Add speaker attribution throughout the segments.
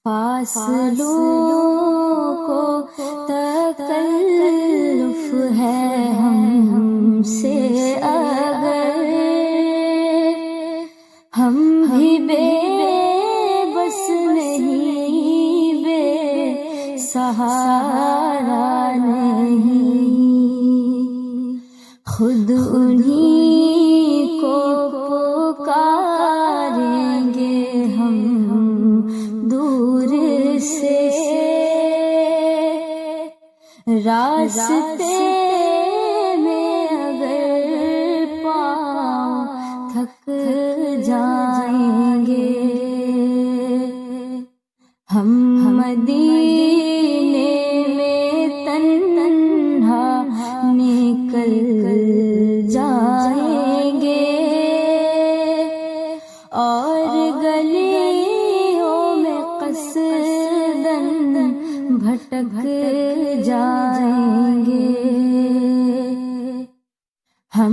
Speaker 1: فاصلوں کو تکلف ہے ہم سے اگر، ہم بھی بے بس نہیں، بے سہارا نہیں، خود انہی کو پکاریں گے ہم دور سے، راستے میں اگر پاؤں تھک جائیں گے، ہم مدینے میں تنہا نکل جائیں گے، اور گلیوں میں قصداً بھٹک جائیں گے، ہم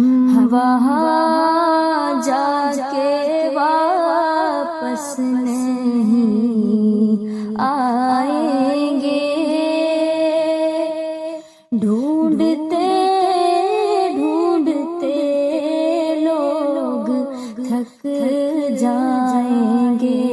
Speaker 1: وہاں جا کے واپس نہیں آئیں گے، ڈھونڈتے ڈھونڈتے لوگ تھک جائیں گے،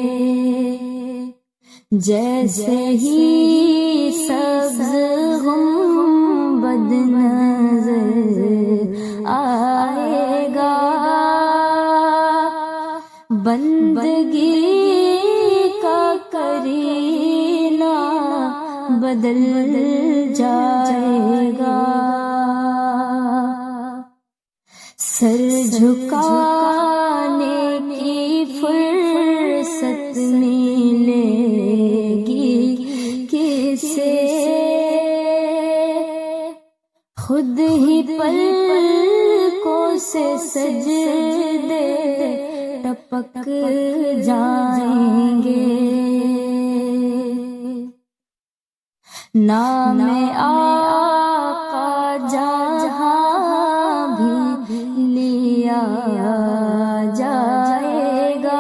Speaker 1: جیسے ہی سبز گنبد نظر آئے گا، بندگی کا کرینہ بدل جائے گا، سر جھکانے کی فرصت ملے گی کسے، خود ہی پلکوں سے سجدے ٹپک جائیں گے، نام آقا جہاں بھی لیا جائے گا،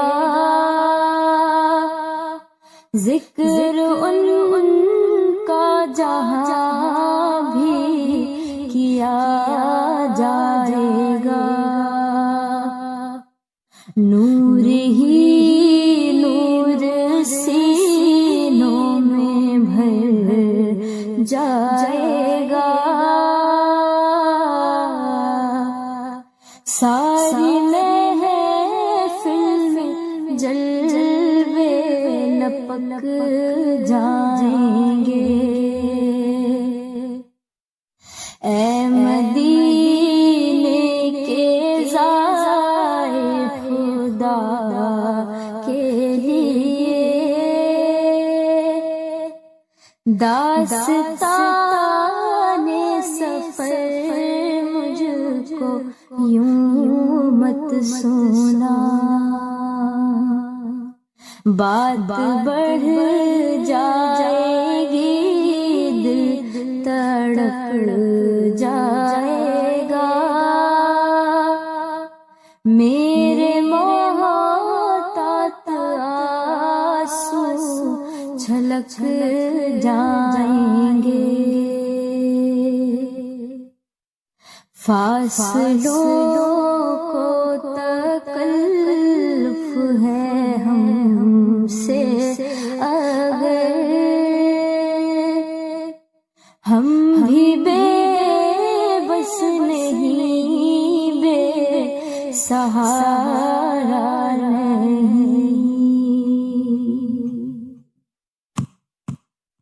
Speaker 1: ذکر ان کا جہاں بھی کیا جائے گا، نور ہی نور سینوں میں بھر جائے گا، ساری محفل میں جلوے لپک جائیں گے، اے مدینے کے زائر خدا کے لیے، داستان سفر مجھ کو یوں مت سنا، بات بڑھ جائے گی، دل تڑپ جائے گا، میرے محتاط آنسو چھلک جائیں گے، فاصلوں کو تکلف ہے ہم سے اگر، ہم بھی بے بس نہیں، بے سہارا